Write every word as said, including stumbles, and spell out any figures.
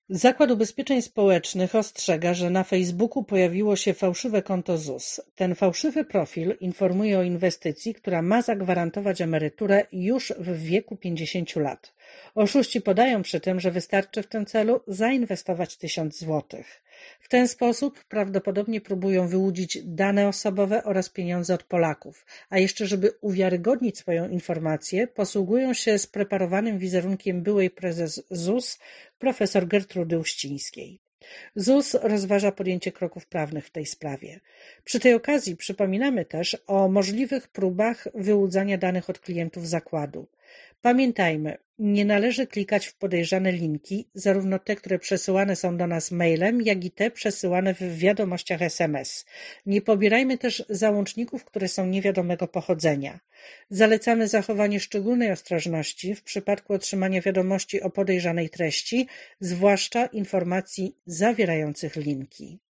Zakład Ubezpieczeń Społecznych ostrzega, że na Facebooku pojawiło się fałszywe konto Z U S. Ten fałszywy profil informuje o inwestycji, która ma zagwarantować emeryturę już w wieku pięćdziesięciu lat. Oszuści podają przy tym, że wystarczy w tym celu zainwestować tysiąc złotych. W ten sposób prawdopodobnie próbują wyłudzić dane osobowe oraz pieniądze od Polaków, a jeszcze żeby uwiarygodnić swoją informację, posługują się spreparowanym wizerunkiem byłej prezes Z U S, profesor Gertrudy Uścińskiej. Z U S rozważa podjęcie kroków prawnych w tej sprawie. Przy tej okazji przypominamy też o możliwych próbach wyłudzania danych od klientów zakładu. Pamiętajmy, nie należy klikać w podejrzane linki, zarówno te, które przesyłane są do nas mailem, jak i te przesyłane w wiadomościach S M S. Nie pobierajmy też załączników, które są niewiadomego pochodzenia. Zalecamy zachowanie szczególnej ostrożności w przypadku otrzymania wiadomości o podejrzanej treści, zwłaszcza informacji zawierających linki.